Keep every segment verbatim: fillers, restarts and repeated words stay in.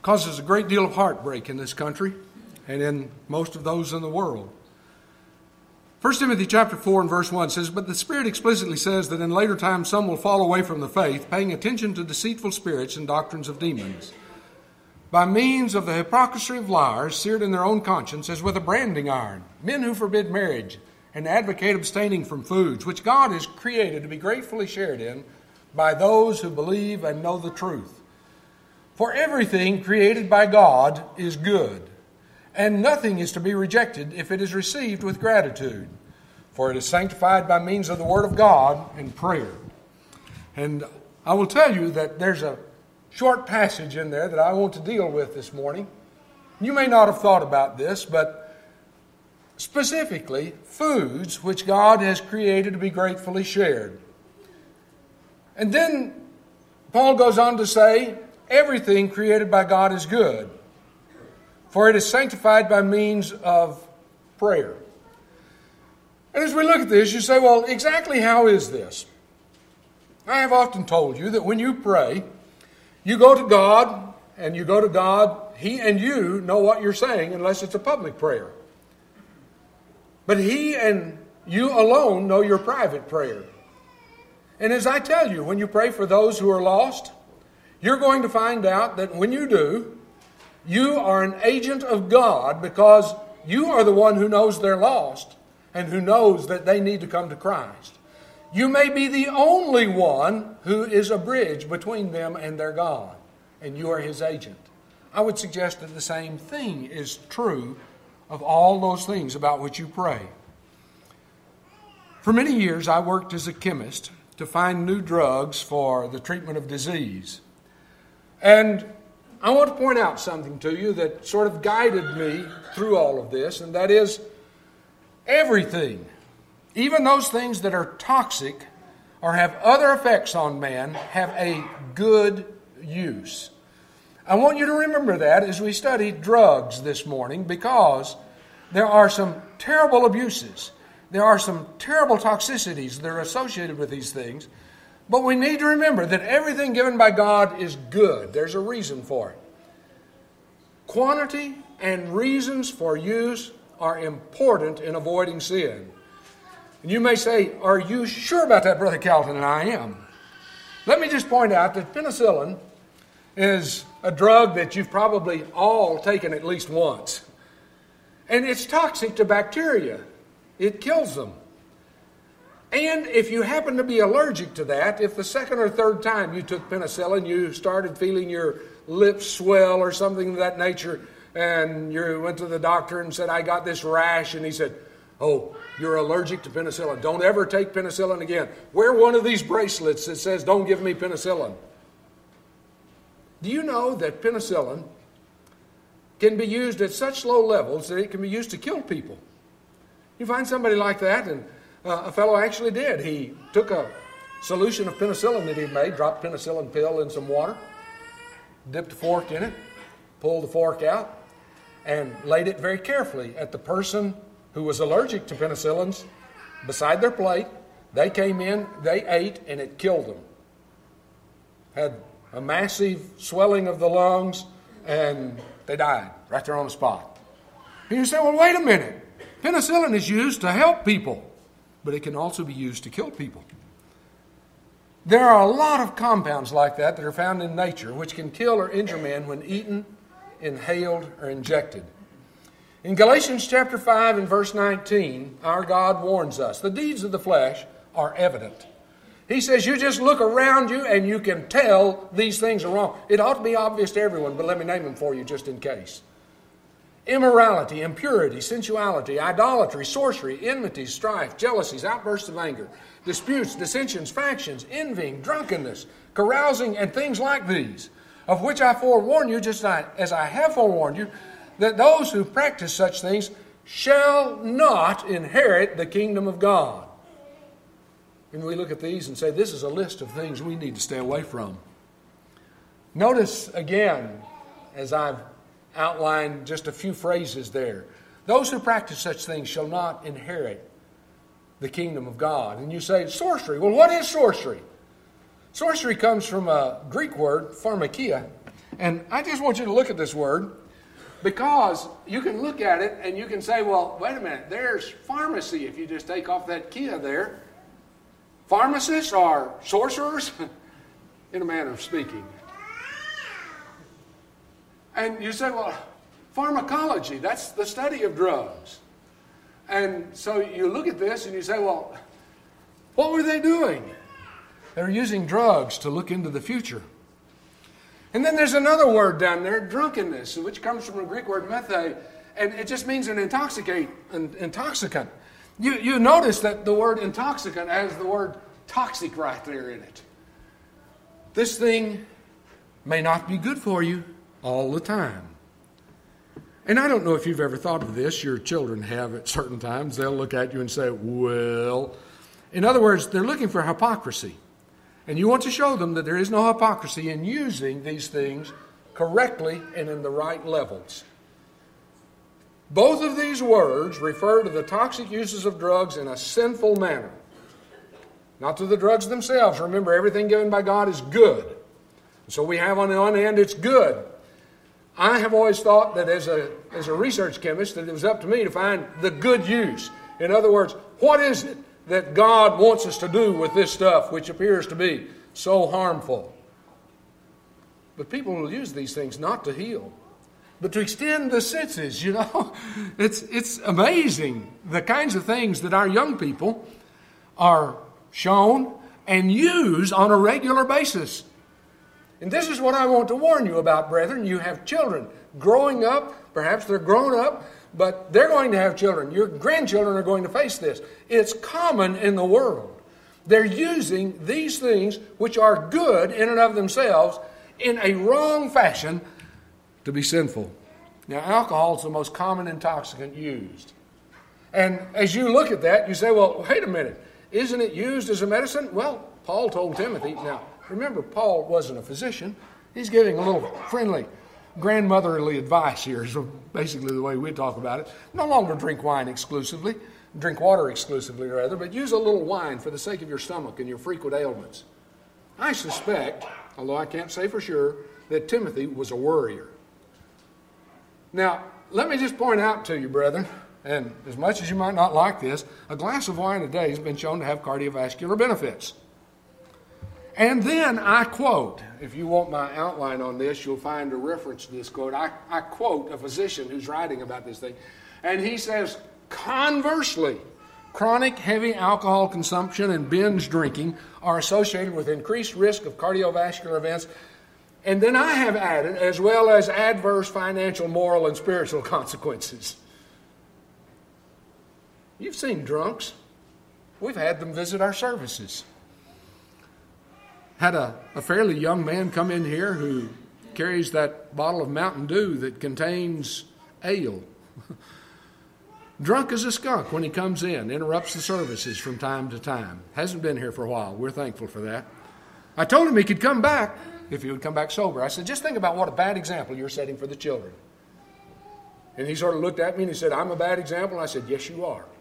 causes a great deal of heartbreak in this country and in most of those in the world. First Timothy chapter four and verse one says, "But the Spirit explicitly says that in later times some will fall away from the faith, paying attention to deceitful spirits and doctrines of demons, by means of the hypocrisy of liars, seared in their own conscience as with a branding iron, men who forbid marriage and advocate abstaining from foods, which God has created to be gratefully shared in by those who believe and know the truth. For everything created by God is good, and nothing is to be rejected if it is received with gratitude, for it is sanctified by means of the Word of God and prayer." And I will tell you that there's a short passage in there that I want to deal with this morning. You may not have thought about this, but specifically, foods which God has created to be gratefully shared. And then Paul goes on to say, everything created by God is good, for it is sanctified by means of prayer. And as we look at this, you say, well, exactly how is this? I have often told you that when you pray, you go to God, and you go to God, He and you know what you're saying, unless it's a public prayer. But He and you alone know your private prayer. And as I tell you, when you pray for those who are lost, you're going to find out that when you do, you are an agent of God, because you are the one who knows they're lost and who knows that they need to come to Christ. You may be the only one who is a bridge between them and their God, and you are His agent. I would suggest that the same thing is true of all those things about which you pray. For many years, I worked as a chemist to find new drugs for the treatment of disease. And I want to point out something to you that sort of guided me through all of this, and that is everything, even those things that are toxic or have other effects on man, have a good use. I want you to remember that as we study drugs this morning, because there are some terrible abuses. There are some terrible toxicities that are associated with these things. But we need to remember that everything given by God is good. There's a reason for it. Quantity and reasons for use are important in avoiding sin. And you may say, are you sure about that, Brother Calton? And I am. Let me just point out that penicillin is a drug that you've probably all taken at least once. And it's toxic to bacteria. It kills them. And if you happen to be allergic to that, if the second or third time you took penicillin, you started feeling your lips swell or something of that nature, and you went to the doctor and said, I got this rash, and he said, oh, you're allergic to penicillin. Don't ever take penicillin again. Wear one of these bracelets that says, don't give me penicillin. Do you know that penicillin can be used at such low levels that it can be used to kill people? You find somebody like that, and uh, a fellow actually did. He took a solution of penicillin that he'd made, dropped penicillin pill in some water, dipped a fork in it, pulled the fork out, and laid it very carefully at the person who was allergic to penicillins beside their plate. They came in, they ate, and it killed them. Had a massive swelling of the lungs, and they died right there on the spot. And you say, well, wait a minute. Penicillin is used to help people, but it can also be used to kill people. There are a lot of compounds like that that are found in nature which can kill or injure man when eaten, inhaled, or injected. In Galatians chapter five and verse nineteen, our God warns us, the deeds of the flesh are evident. He says, you just look around you and you can tell these things are wrong. It ought to be obvious to everyone, but let me name them for you just in case. Immorality, impurity, sensuality, idolatry, sorcery, enmities, strife, jealousies, outbursts of anger, disputes, dissensions, factions, envying, drunkenness, carousing, and things like these, of which I forewarn you, just as I have forewarned you, that those who practice such things shall not inherit the kingdom of God. And we look at these and say, this is a list of things we need to stay away from. Notice again, as I've outlined just a few phrases there, those who practice such things shall not inherit the kingdom of God. And you say, sorcery. Well, what is sorcery? Sorcery comes from a Greek word, pharmakia, And I just want you to look at this word, because you can look at it and you can say, well, wait a minute, there's pharmacy if you just take off that kia there. Pharmacists are sorcerers, in a manner of speaking. And you say, well, pharmacology, that's the study of drugs. And so you look at this and you say, well, what were they doing? They're using drugs to look into the future. And then there's another word down there, drunkenness, which comes from the Greek word methe, and it just means an intoxicate, an intoxicant. You, you notice that the word intoxicant has the word toxic right there in it. This thing may not be good for you all the time. And I don't know if you've ever thought of this. Your children have at certain times. They'll look at you and say, well, in other words, they're looking for hypocrisy. And you want to show them that there is no hypocrisy in using these things correctly and in the right levels. Both of these words refer to the toxic uses of drugs in a sinful manner. Not to the drugs themselves. Remember, everything given by God is good. So we have on the one hand, it's good. I have always thought that as a, as a research chemist, that it was up to me to find the good use. In other words, what is it that God wants us to do with this stuff, which appears to be so harmful? But people will use these things not to heal, but to extend the senses, you know. It's, it's amazing the kinds of things that our young people are shown and use on a regular basis. And this is what I want to warn you about, brethren. You have children growing up, perhaps they're grown up, but they're going to have children. Your grandchildren are going to face this. It's common in the world. They're using these things, which are good in and of themselves, in a wrong fashion to be sinful. Now, alcohol is the most common intoxicant used. And as you look at that, you say, well, wait a minute. Isn't it used as a medicine? Well, Paul told Timothy. Now, remember, Paul wasn't a physician. He's giving a little friendly, grandmotherly advice here, is basically the way we talk about it. No longer drink wine exclusively, drink water exclusively rather, but use a little wine for the sake of your stomach and your frequent ailments. I suspect, although I can't say for sure, that Timothy was a worrier. Now, let me just point out to you, brethren, and as much as you might not like this, a glass of wine a day has been shown to have cardiovascular benefits. And then I quote, if you want my outline on this, you'll find a reference to this quote. I, I quote a physician who's writing about this thing, and he says, conversely, chronic heavy alcohol consumption and binge drinking are associated with increased risk of cardiovascular events. And then I have added, as well as adverse financial, moral, and spiritual consequences. You've seen drunks. We've had them visit our services. Had a, a fairly young man come in here who carries that bottle of Mountain Dew that contains ale. Drunk as a skunk when he comes in, interrupts the services from time to time. Hasn't been here for a while. We're thankful for that. I told him he could come back if he would come back sober. I said, just think about what a bad example you're setting for the children. And he sort of looked at me and he said, I'm a bad example? And I said, yes, you are.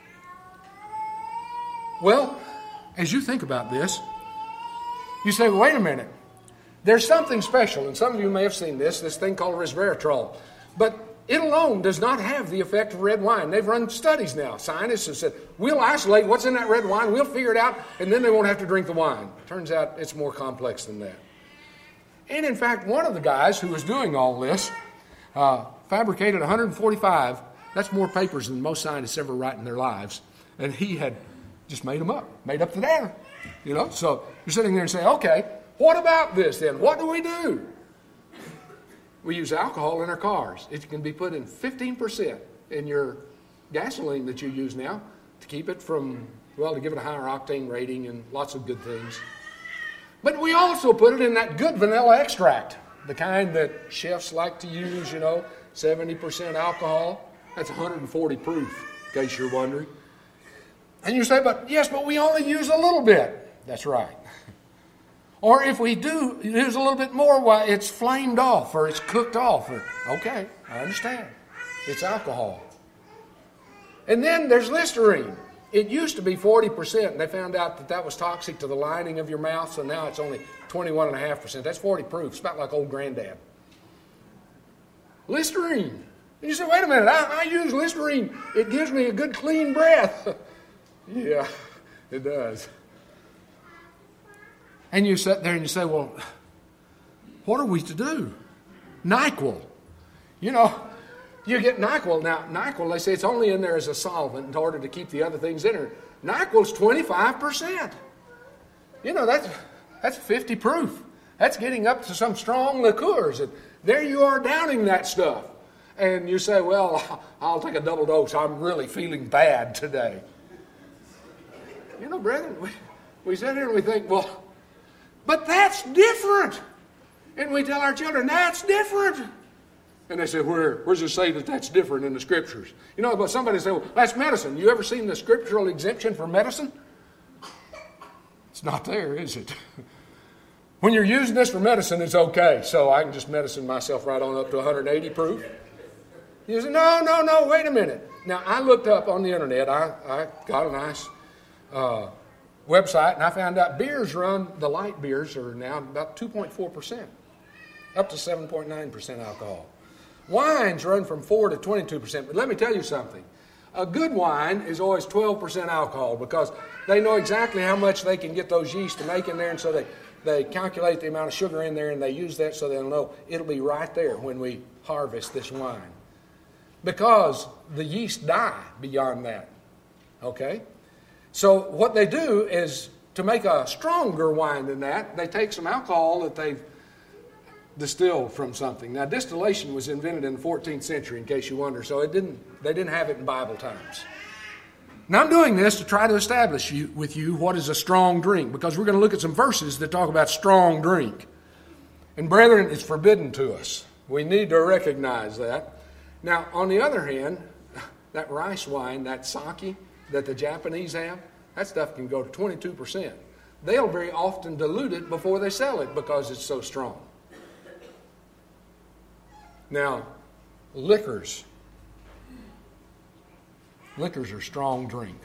Well, as you think about this, you say, well, wait a minute. There's something special, and some of you may have seen this, this thing called resveratrol. But it alone does not have the effect of red wine. They've run studies now. Scientists have said, we'll isolate what's in that red wine, we'll figure it out, and then they won't have to drink the wine. Turns out it's more complex than that. And in fact, one of the guys who was doing all this uh, fabricated one hundred forty-five. That's more papers than most scientists ever write in their lives. And he had just made them up, made up the data. You know, so you're sitting there and saying, okay, what about this then? What do we do? We use alcohol in our cars. It can be put in fifteen percent in your gasoline that you use now to keep it from, well, to give it a higher octane rating and lots of good things. But we also put it in that good vanilla extract, the kind that chefs like to use, you know, seventy percent alcohol. That's one hundred forty proof, in case you're wondering. And you say, but yes, but we only use a little bit. That's right. Or if we do use a little bit more, why, it's flamed off or it's cooked off. Or, okay, I understand. It's alcohol. And then there's Listerine. It used to be forty percent, and they found out that that was toxic to the lining of your mouth, so now it's only twenty-one point five percent. That's forty proof. It's about like old granddad. Listerine. And you say, wait a minute, I, I use Listerine. It gives me a good clean breath. Yeah, it does. And you sit there and you say, well, what are we to do? NyQuil. You know, you get NyQuil. Now, NyQuil, they say it's only in there as a solvent in order to keep the other things in there. NyQuil's twenty-five percent. You know, that's, that's fifty proof. That's getting up to some strong liqueurs. And there you are downing that stuff. And you say, well, I'll take a double dose. I'm really feeling bad today. You know, brethren, we, we sit here and we think, well, but that's different. And we tell our children, that's different. And they say, Where, where's it say that that's different in the Scriptures? You know, but somebody say, well, that's medicine. You ever seen the scriptural exemption for medicine? It's not there, is it? When you're using this for medicine, it's okay. So I can just medicine myself right on up to one hundred eighty proof. You say, no, no, no, wait a minute. Now, I looked up on the internet. I, I got a nice uh, website, and I found out beers run, the light beers are now about two point four percent, up to seven point nine percent alcohol. Wines run from four to twenty-two percent. But let me tell you something. A good wine is always twelve percent alcohol because they know exactly how much they can get those yeast to make in there, and so they, they calculate the amount of sugar in there, and they use that so they'll know it'll be right there when we harvest this wine. Because the yeast die beyond that. Okay? So what they do is, to make a stronger wine than that, they take some alcohol that they've distilled from something. Now, distillation was invented in the fourteenth century, in case you wonder, so it didn't. They didn't have it in Bible times. Now, I'm doing this to try to establish you, with you what is a strong drink, because we're going to look at some verses that talk about strong drink. And brethren, it's forbidden to us. We need to recognize that. Now, on the other hand, that rice wine, that sake that the Japanese have, that stuff can go to twenty-two percent. They'll very often dilute it before they sell it because it's so strong. Now, liquors. Liquors are strong drink.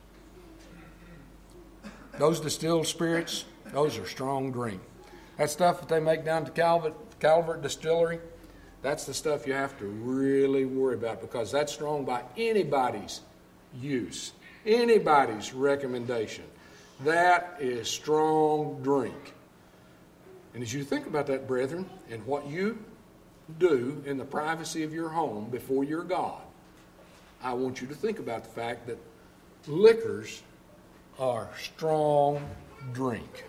Those distilled spirits, those are strong drink. That stuff that they make down at Calvert, Calvert Distillery, that's the stuff you have to really worry about because that's strong by anybody's use, anybody's recommendation. That is strong drink. And as you think about that, brethren, and what you do in the privacy of your home before your God, I want you to think about the fact that liquors are strong drink.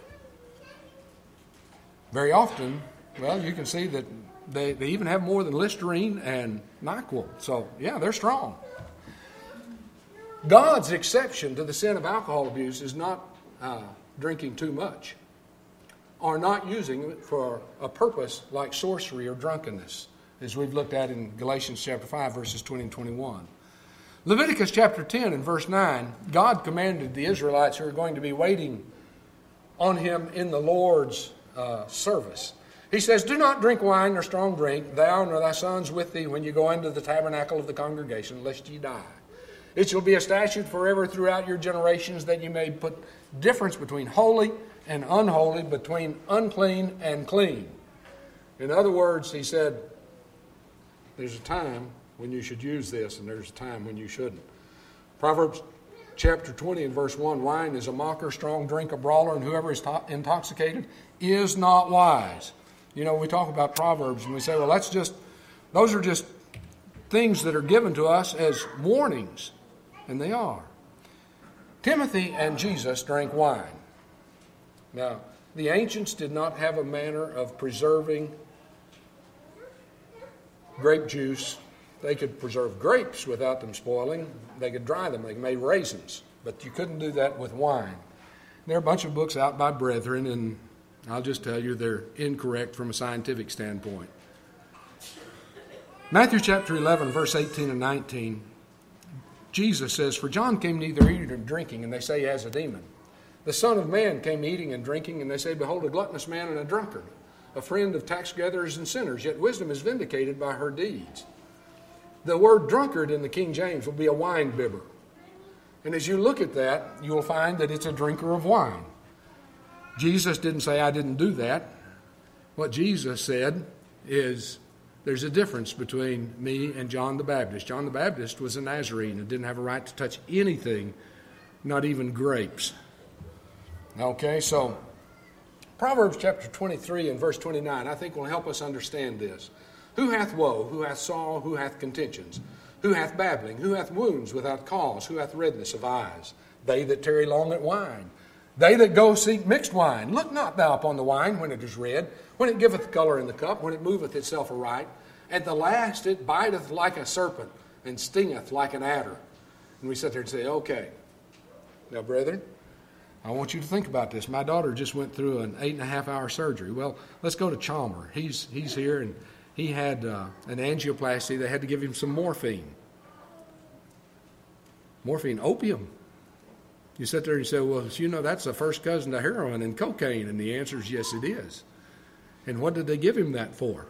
Very often, well, you can see that They, they even have more than Listerine and NyQuil. So, yeah, they're strong. God's exception to the sin of alcohol abuse is not uh, drinking too much or not using it for a purpose like sorcery or drunkenness, as we've looked at in Galatians chapter five, verses twenty and twenty-one. Leviticus chapter ten and verse nine, God commanded the Israelites who are going to be waiting on him in the Lord's uh, service. He says, do not drink wine nor strong drink, thou nor thy sons with thee, when you go into the tabernacle of the congregation, lest ye die. It shall be a statute forever throughout your generations, that you may put difference between holy and unholy, between unclean and clean. In other words, he said, there's a time when you should use this, and there's a time when you shouldn't. Proverbs chapter twenty and verse one, wine is a mocker, strong drink a brawler, and whoever is to- intoxicated is not wise. You know, we talk about Proverbs and we say, well, that's just, those are just things that are given to us as warnings. And they are. Timothy and Jesus drank wine. Now, the ancients did not have a manner of preserving grape juice. They could preserve grapes without them spoiling. They could dry them. They made raisins. But you couldn't do that with wine. There are a bunch of books out by brethren, and I'll just tell you they're incorrect from a scientific standpoint. Matthew chapter eleven, verse eighteen and nineteen, Jesus says, for John came neither eating nor drinking, and they say he has a demon. The Son of Man came eating and drinking, and they say, behold, a gluttonous man and a drunkard, a friend of tax gatherers and sinners, yet wisdom is vindicated by her deeds. The word drunkard in the King James will be a wine bibber. And as you look at that, you will find that it's a drinker of wine. Jesus didn't say, I didn't do that. What Jesus said is, there's a difference between me and John the Baptist. John the Baptist was a Nazarene and didn't have a right to touch anything, not even grapes. Okay, so Proverbs chapter twenty-three and verse twenty-nine, I think will help us understand this. Who hath woe? Who hath sorrow? Who hath contentions? Who hath babbling? Who hath wounds without cause? Who hath redness of eyes? They that tarry long at wine. They that go seek mixed wine. Look not thou upon the wine when it is red, when it giveth colour in the cup, when it moveth itself aright. At the last it biteth like a serpent, and stingeth like an adder. And we sit there and say, okay. Now, brethren, I want you to think about this. My daughter just went through an eight and a half hour surgery. Well, let's go to Chalmer. He's, he's here, and he had uh, an angioplasty. They had to give him some morphine. Morphine, opium. You sit there and you say, well, you know, that's the first cousin to heroin and cocaine. And the answer is yes, it is. And what did they give him that for?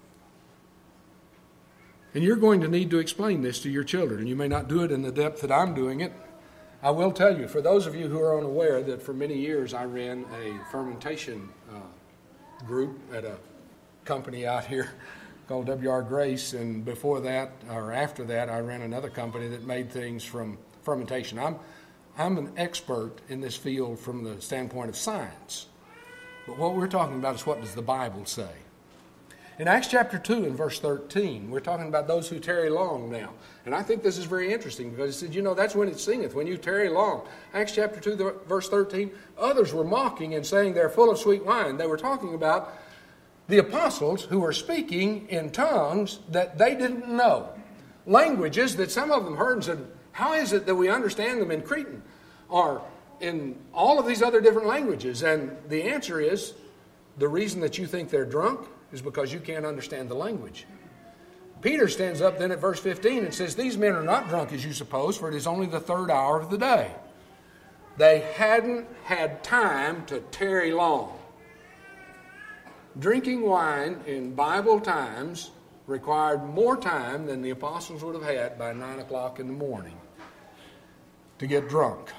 And you're going to need to explain this to your children. And you may not do it in the depth that I'm doing it. I will tell you, for those of you who are unaware, that for many years I ran a fermentation uh, group at a company out here called W R Grace. And before that, or after that, I ran another company that made things from fermentation. I'm I'm an expert in this field from the standpoint of science. But what we're talking about is, what does the Bible say? In Acts chapter two and verse thirteen, we're talking about those who tarry long now. And I think this is very interesting, because it said, you know, that's when it singeth, when you tarry long. Acts chapter two, verse thirteen, others were mocking and saying they're full of sweet wine. They were talking about the apostles who were speaking in tongues that they didn't know. Languages that some of them heard and said, how is it that we understand them in Cretan or in all of these other different languages? And the answer is, the reason that you think they're drunk is because you can't understand the language. Peter stands up then at verse fifteen and says, these men are not drunk as you suppose, for it is only the third hour of the day. They hadn't had time to tarry long. Drinking wine in Bible times required more time than the apostles would have had by nine o'clock in the morning to get drunk.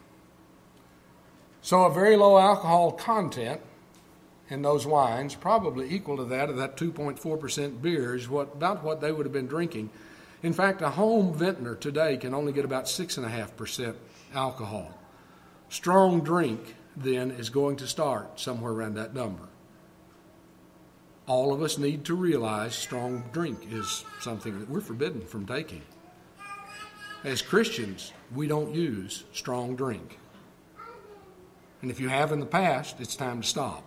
So a very low alcohol content in those wines, probably equal to that of that two point four percent beer, is what, about what they would have been drinking. In fact, a home vintner today can only get about six point five percent alcohol. Strong drink, then, is going to start somewhere around that number. All of us need to realize strong drink is something that we're forbidden from taking. As Christians, we don't use strong drink. And if you have in the past, it's time to stop.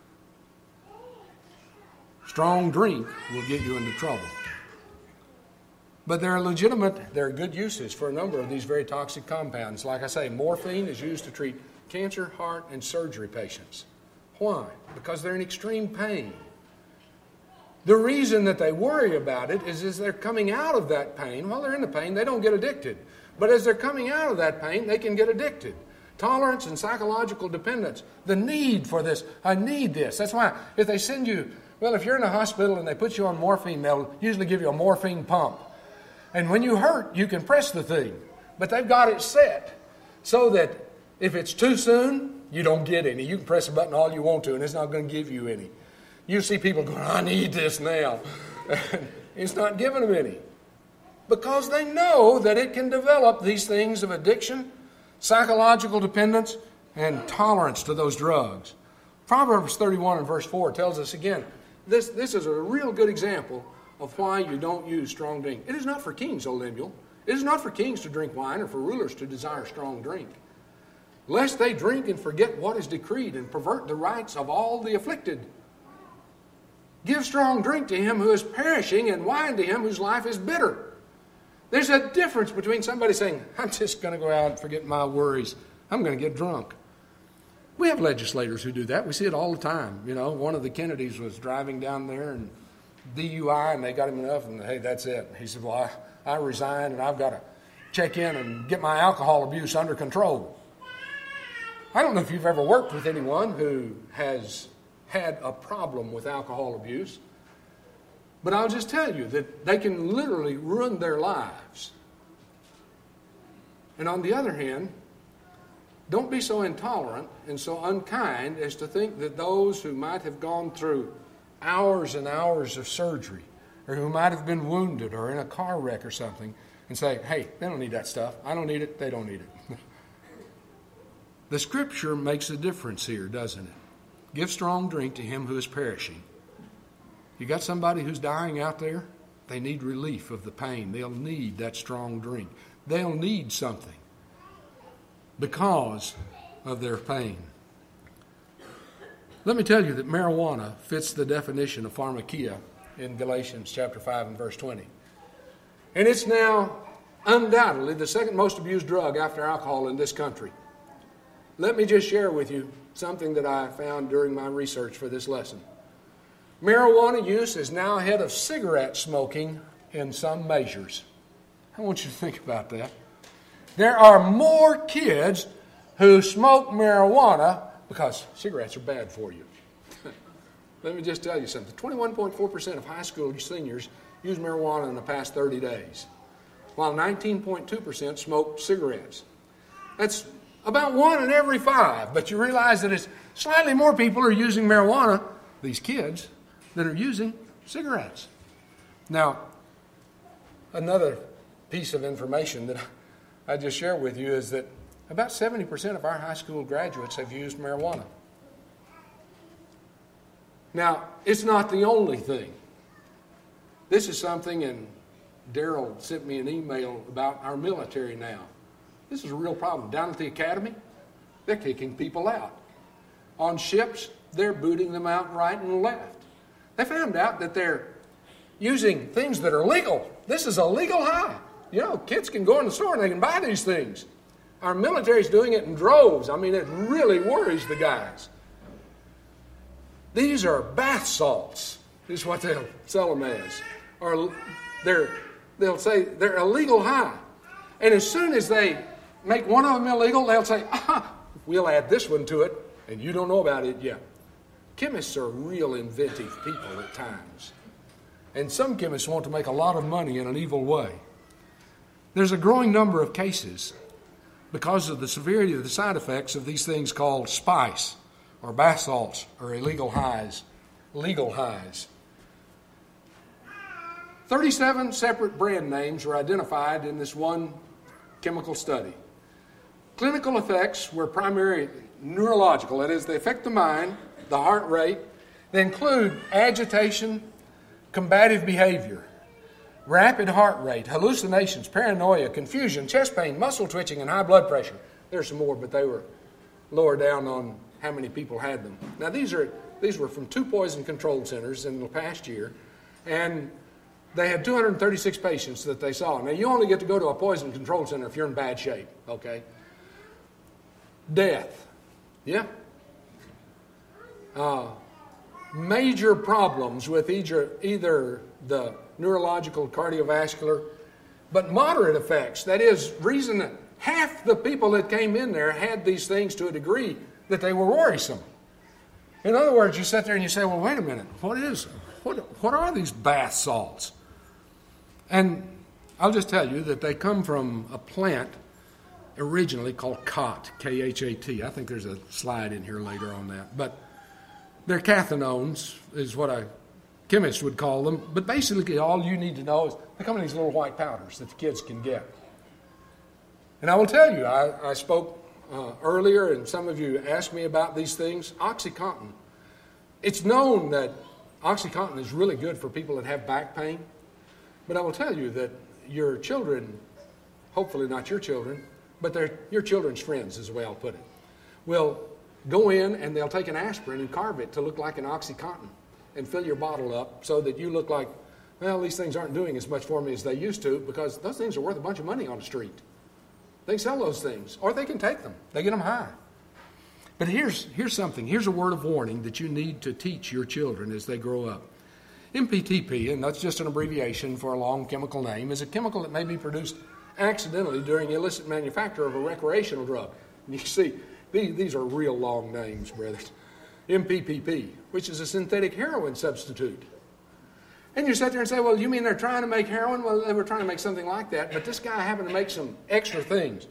Strong drink will get you into trouble. But there are legitimate, there are good uses for a number of these very toxic compounds. Like I say, morphine is used to treat cancer, heart, and surgery patients. Why? Because they're in extreme pain. The reason that they worry about it is as they're coming out of that pain, while they're in the pain, they don't get addicted. But as they're coming out of that pain, they can get addicted. Tolerance and psychological dependence. The need for this. I need this. That's why if they send you, well, if you're in a hospital and they put you on morphine, they'll usually give you a morphine pump. And when you hurt, you can press the thing. But they've got it set so that if it's too soon, you don't get any. You can press a button all you want to, and it's not going to give you any. You see people going, I need this now. It's not giving them any. Because they know that it can develop these things of addiction, psychological dependence, and tolerance to those drugs. Proverbs thirty-one and verse four tells us again, this, this is a real good example of why you don't use strong drink. It is not for kings, O Lemuel. It is not for kings to drink wine or for rulers to desire strong drink, lest they drink and forget what is decreed and pervert the rights of all the afflicted. Give strong drink to him who is perishing and wine to him whose life is bitter. There's a difference between somebody saying, I'm just going to go out and forget my worries. I'm going to get drunk. We have legislators who do that. We see it all the time. You know, one of the Kennedys was driving down there and D U I, and they got him enough, and hey, that's it. He said, well, I, I resigned, and I've got to check in and get my alcohol abuse under control. I don't know if you've ever worked with anyone who has had a problem with alcohol abuse, but I'll just tell you that they can literally ruin their lives. And on the other hand, don't be so intolerant and so unkind as to think that those who might have gone through hours and hours of surgery, or who might have been wounded or in a car wreck or something, and say, hey, they don't need that stuff. I don't need it. They don't need it. The Scripture makes a difference here, doesn't it? Give strong drink to him who is perishing. You got somebody who's dying out there? They need relief of the pain. They'll need that strong drink. They'll need something because of their pain. Let me tell you that marijuana fits the definition of pharmakia in Galatians chapter five and verse twenty. And it's now undoubtedly the second most abused drug after alcohol in this country. Let me just share with you something that I found during my research for this lesson. Marijuana use is now ahead of cigarette smoking in some measures. I want you to think about that. There are more kids who smoke marijuana because cigarettes are bad for you. Let me just tell you something. twenty-one point four percent of high school seniors use marijuana in the past thirty days, while nineteen point two percent smoke cigarettes. That's about one in every five, but you realize that it's slightly more people are using marijuana, these kids, that are using cigarettes. Now, another piece of information that I just share with you is that about seventy percent of our high school graduates have used marijuana. Now, it's not the only thing. This is something, and Daryl sent me an email about our military now. This is a real problem. Down at the academy, they're kicking people out. On ships, they're booting them out right and left. They found out that they're using things that are legal. This is a legal high. You know, kids can go in the store and they can buy these things. Our military's doing it in droves. I mean, it really worries the guys. These are bath salts, is what they'll sell them as. Or they're, they'll say they're a legal high. And as soon as they make one of them illegal, they'll say, ah, we'll add this one to it, and you don't know about it yet. Chemists are real inventive people at times. And some chemists want to make a lot of money in an evil way. There's a growing number of cases because of the severity of the side effects of these things called spice or bath salts or illegal highs, legal highs. thirty-seven separate brand names were identified in this one chemical study. Clinical effects were primarily neurological, that is, they affect the mind, the heart rate. They include agitation, combative behavior, rapid heart rate, hallucinations, paranoia, confusion, chest pain, muscle twitching, and high blood pressure. There's some more, but they were lower down on how many people had them. Now, these are these were from two poison control centers in the past year, and they had two hundred thirty-six patients that they saw. Now, you only get to go to a poison control center if you're in bad shape, okay? Death. Yeah? Uh, major problems with either, either the neurological, cardiovascular, but moderate effects. That is, reason that half the people that came in there had these things to a degree that they were worrisome. In other words, you sit there and you say, well, wait a minute, what is, what, what are these bath salts? And I'll just tell you that they come from a plant originally called khat, K H A T. I think there's a slide in here later on that. But they're cathinones, is what a chemist would call them. But basically all you need to know is they come in these little white powders that the kids can get. And I will tell you, I, I spoke uh, earlier, and some of you asked me about these things. OxyContin. It's known that OxyContin is really good for people that have back pain. But I will tell you that your children, hopefully not your children, but they're your children's friends is the way I'll put it, will go in and they'll take an aspirin and carve it to look like an OxyContin and fill your bottle up so that you look like, well, these things aren't doing as much for me as they used to, because those things are worth a bunch of money on the street. They sell those things, or they can take them. They get them high. But here's, here's something. Here's a word of warning that you need to teach your children as they grow up. M P T P, and that's just an abbreviation for a long chemical name, is a chemical that may be produced accidentally during illicit manufacture of a recreational drug. And you see, these, these are real long names, brothers. M P P P, which is a synthetic heroin substitute. And you sit there and say, well, you mean they're trying to make heroin? Well, they were trying to make something like that, but this guy happened to make some extra things.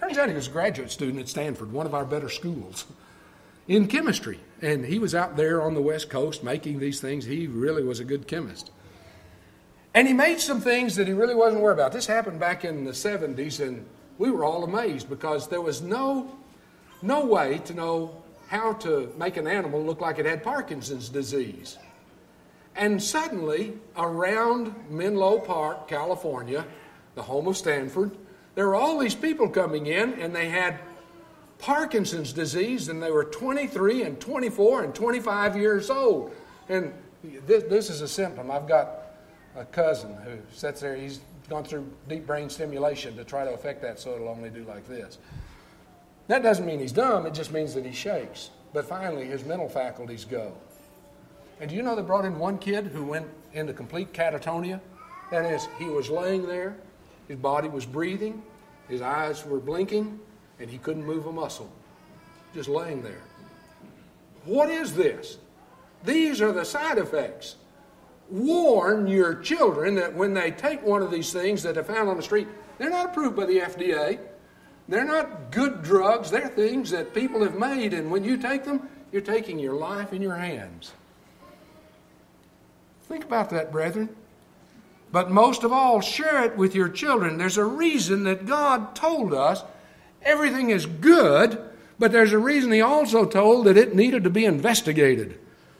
Turns out he was a graduate student at Stanford, one of our better schools, in chemistry. And he was out there on the West Coast making these things. He really was a good chemist. And he made some things that he really wasn't worried about. This happened back in the seventies, and we were all amazed because there was no, no way to know how to make an animal look like it had Parkinson's disease. And suddenly, around Menlo Park, California, the home of Stanford, there were all these people coming in, and they had Parkinson's disease, and they were twenty-three and twenty-four and twenty-five years old. And this, this is a symptom. I've got a cousin who sits there. He's gone through deep brain stimulation to try to affect that so it'll only do like this. That doesn't mean he's dumb. It just means that he shakes. But finally, his mental faculties go. And do you know they brought in one kid who went into complete catatonia? That is, he was laying there, his body was breathing, his eyes were blinking, and he couldn't move a muscle. Just laying there. What is this? These are the side effects. Warn your children that when they take one of these things that are found on the street, they're not approved by the F D A. They're not good drugs. They're things that people have made, and when you take them, you're taking your life in your hands. Think about that, brethren. But most of all, share it with your children. There's a reason that God told us everything is good, but there's a reason He also told that it needed to be investigated.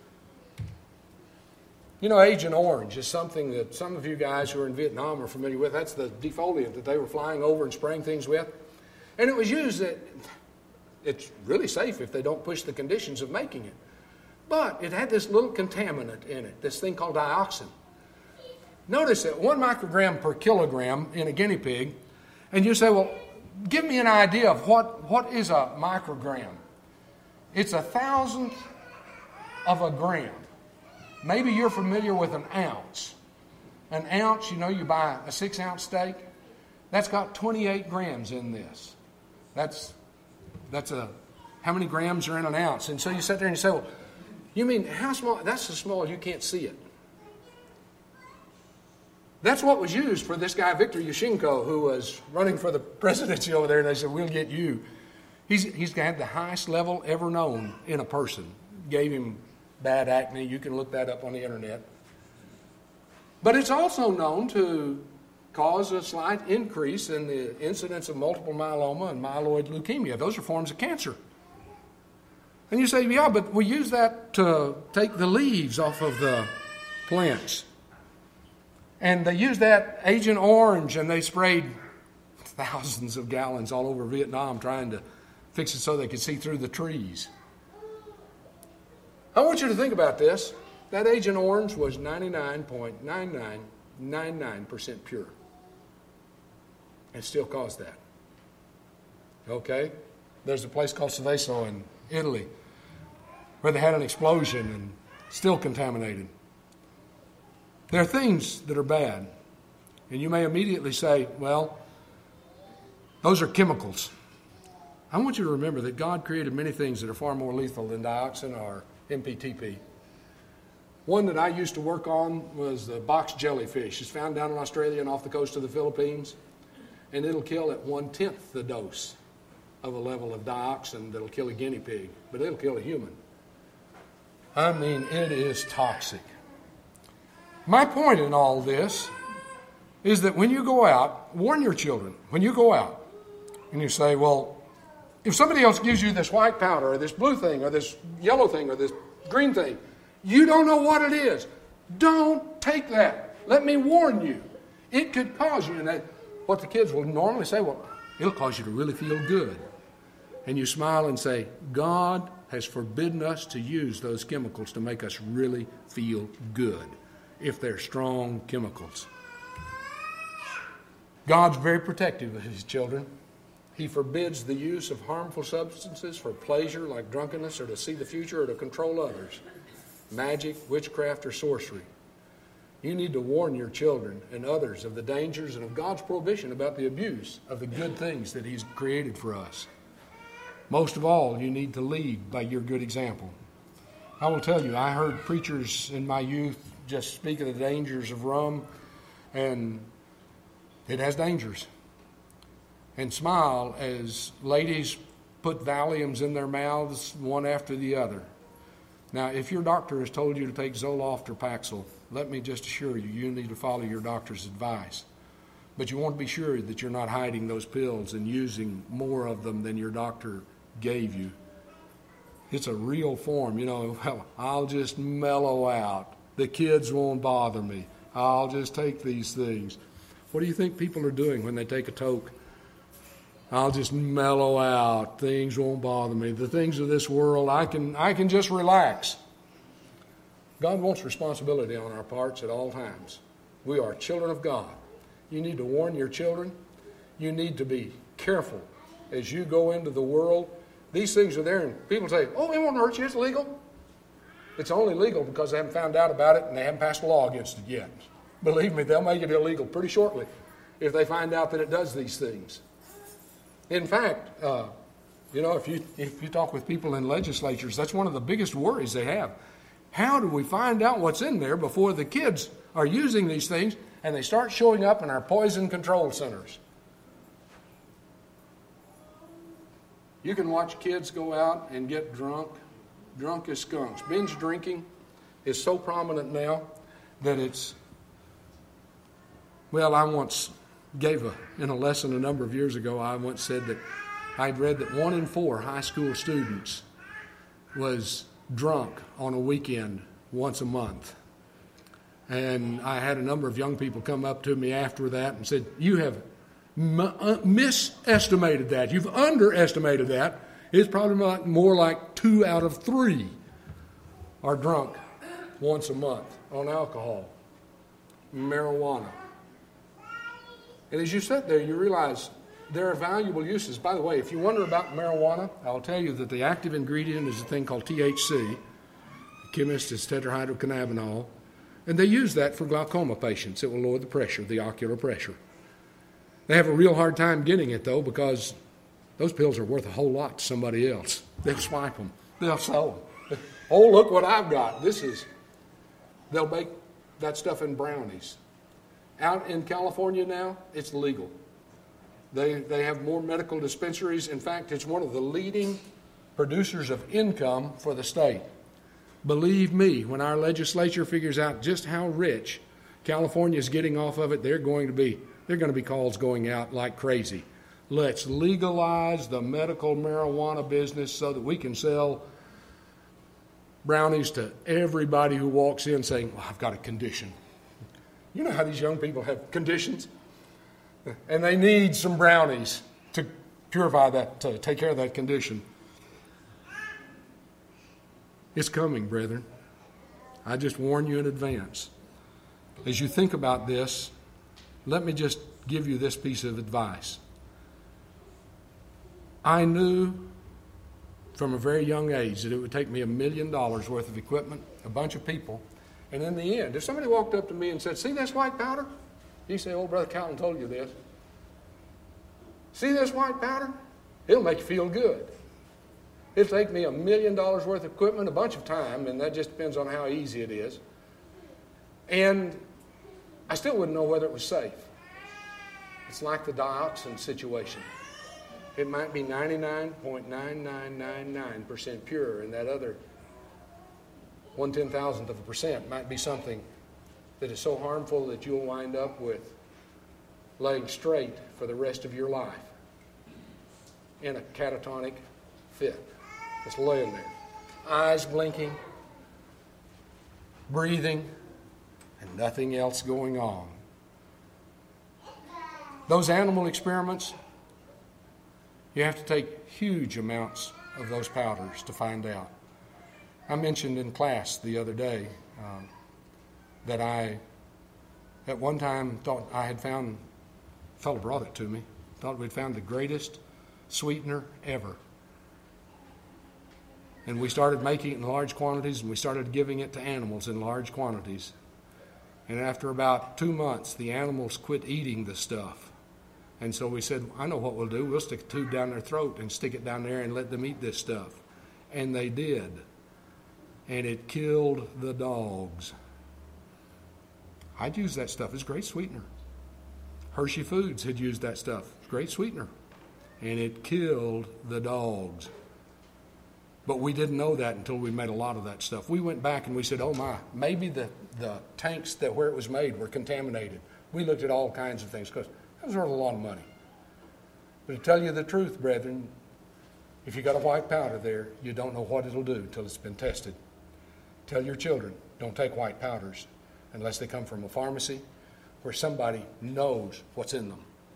You know, Agent Orange is something that some of you guys who are in Vietnam are familiar with. That's the defoliant that they were flying over and spraying things with. And it was used that it's really safe if they don't push the conditions of making it. But it had this little contaminant in it, this thing called dioxin. Notice that one microgram per kilogram in a guinea pig, and you say, well, give me an idea of what, what is a microgram. It's a thousandth of a gram. Maybe you're familiar with an ounce. An ounce, you know, you buy a six-ounce steak. That's got twenty-eight grams in this. That's that's a how many grams are in an ounce? And so you sit there and you say, well, you mean how small? That's so small you can't see it. That's what was used for this guy, Viktor Yushchenko, who was running for the presidency over there. And they said, we'll get you. He's, he's had the highest level ever known in a person. Gave him bad acne. You can look that up on the internet. But it's also known to cause a slight increase in the incidence of multiple myeloma and myeloid leukemia. Those are forms of cancer. And you say, yeah, but we use that to take the leaves off of the plants. And they used that Agent Orange, and they sprayed thousands of gallons all over Vietnam trying to fix it so they could see through the trees. I want you to think about this. That Agent Orange was ninety-nine point nine nine nine nine percent pure. It still caused that. Okay? There's a place called Seveso in Italy where they had an explosion and still contaminated. There are things that are bad. And you may immediately say, well, those are chemicals. I want you to remember that God created many things that are far more lethal than dioxin or M P T P. One that I used to work on was the box jellyfish. It's found down in Australia and off the coast of the Philippines. And it'll kill at one-tenth the dose of a level of dioxin that'll kill a guinea pig. But it'll kill a human. I mean, it is toxic. My point in all this is that when you go out, warn your children. When you go out and you say, well, if somebody else gives you this white powder or this blue thing or this yellow thing or this green thing, you don't know what it is. Don't take that. Let me warn you. It could cause you, and that, what the kids will normally say, well, it'll cause you to really feel good. And you smile and say, God has forbidden us to use those chemicals to make us really feel good if they're strong chemicals. God's very protective of His children. He forbids the use of harmful substances for pleasure like drunkenness or to see the future or to control others, magic, witchcraft, or sorcery. You need to warn your children and others of the dangers and of God's prohibition about the abuse of the good things that He's created for us. Most of all, you need to lead by your good example. I will tell you, I heard preachers in my youth just speak of the dangers of rum, and it has dangers. and smile as ladies put Valiums in their mouths one after the other. Now, if your doctor has told you to take Zoloft or Paxil, let me just assure you, you need to follow your doctor's advice. But you want to be sure that you're not hiding those pills and using more of them than your doctor gave you. It's a real form, you know, well, I'll just mellow out. The kids won't bother me. I'll just take these things. What do you think people are doing when they take a toke? I'll just mellow out. Things won't bother me. The things of this world, I can I can just relax. God wants responsibility on our parts at all times. We are children of God. You need to warn your children. You need to be careful as you go into the world. These things are there, and people say, oh, it won't hurt you. It's legal. It's only legal because they haven't found out about it and they haven't passed a law against it yet. Believe me, they'll make it illegal pretty shortly if they find out that it does these things. In fact, uh, you know, if you if you talk with people in legislatures, that's one of the biggest worries they have. How do we find out what's in there before the kids are using these things and they start showing up in our poison control centers? You can watch kids go out and get drunk, drunk as skunks. Binge drinking is so prominent now that it's, well, I once gave a, in a lesson a number of years ago, I once said that I'd read that one in four high school students was drunk on a weekend once a month. And I had a number of young people come up to me after that and said, you have m- uh, misestimated that. You've underestimated that. It's probably more like two out of three are drunk once a month on alcohol, marijuana. And as you sit there, you realize there are valuable uses. By the way, if you wonder about marijuana, I'll tell you that the active ingredient is a thing called T H C. The chemist is tetrahydrocannabinol. And they use that for glaucoma patients. It will lower the pressure, the ocular pressure. They have a real hard time getting it, though, because those pills are worth a whole lot to somebody else. They'll swipe them. They'll sell them. Oh, look what I've got. This is, they'll make that stuff in brownies. Out in California now, it's legal. They they have more medical dispensaries. In fact, it's one of the leading producers of income for the state. Believe me, when our legislature figures out just how rich California is getting off of it, they're going to be they're going to be calls going out like crazy. Let's legalize the medical marijuana business so that we can sell brownies to everybody who walks in saying, well, I've got a condition. You know how these young people have conditions? And they need some brownies to purify that, to take care of that condition. It's coming, brethren. I just warn you in advance. As you think about this, let me just give you this piece of advice. I knew from a very young age that it would take me a million dollars worth of equipment, a bunch of people, and in the end, if somebody walked up to me and said, see this white powder? You say, oh, Brother Calvin told you this. See this white powder? It'll make you feel good. It'll take me a million dollars worth of equipment, a bunch of time, and that just depends on how easy it is. And I still wouldn't know whether it was safe. It's like the dioxin situation. It might be ninety-nine point nine nine nine nine percent pure, and that other one ten thousandth of a percent might be something that is so harmful that you'll wind up with laying straight for the rest of your life in a catatonic fit. Just laying there, eyes blinking, breathing, and nothing else going on. Those animal experiments, you have to take huge amounts of those powders to find out. I mentioned in class the other day um, that I, at one time, thought I had found, a fellow brought it to me, thought we'd found the greatest sweetener ever. And we started making it in large quantities, and we started giving it to animals in large quantities. And after about two months, the animals quit eating the stuff. And so we said, I know what we'll do. We'll stick a tube down their throat and stick it down there and let them eat this stuff. And they did. And it killed the dogs. I'd use that stuff. It's a great sweetener. Hershey Foods had used that stuff. It's a great sweetener. and it killed the dogs. But we didn't know that until we made a lot of that stuff. We went back and we said, oh my, maybe the, the tanks that where it was made were contaminated. We looked at all kinds of things because that was worth a lot of money. But to tell you the truth, brethren, if you got a white powder there, you don't know what it'll do until it's been tested. Tell your children, don't take white powders unless they come from a pharmacy where somebody knows what's in them.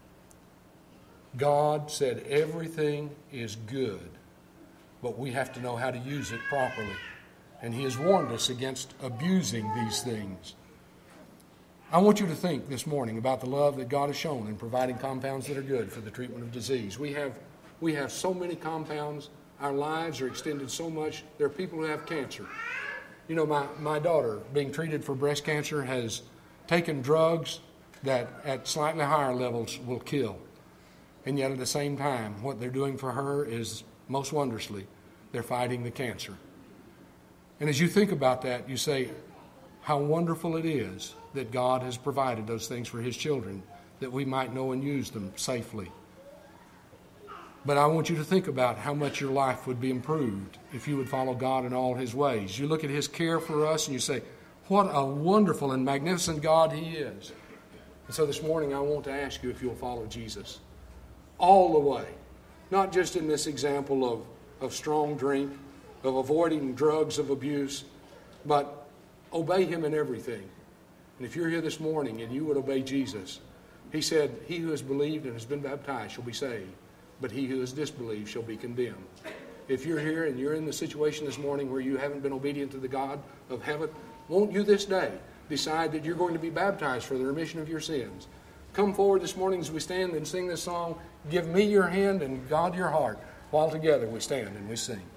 God said everything is good, but we have to know how to use it properly. And He has warned us against abusing these things. I want you to think this morning about the love that God has shown in providing compounds that are good for the treatment of disease. We have, we have so many compounds. Our lives are extended so much. There are people who have cancer. You know, my, my daughter, being treated for breast cancer, has taken drugs that at slightly higher levels will kill. And yet at the same time, what they're doing for her is, most wondrously, they're fighting the cancer. And as you think about that, you say, how wonderful it is that God has provided those things for His children, that we might know and use them safely. But I want you to think about how much your life would be improved if you would follow God in all His ways. You look at His care for us and you say, what a wonderful and magnificent God He is. And so this morning I want to ask you if you'll follow Jesus all the way. Not just in this example of, of strong drink, of avoiding drugs of abuse, but obey Him in everything. And if you're here this morning and you would obey Jesus, He said, he who has believed and has been baptized shall be saved, but he who has disbelieved shall be condemned. If you're here and you're in the situation this morning where you haven't been obedient to the God of heaven, won't you this day decide that you're going to be baptized for the remission of your sins? Come forward this morning as we stand and sing this song, Give me your hand and God your heart, while together we stand and we sing.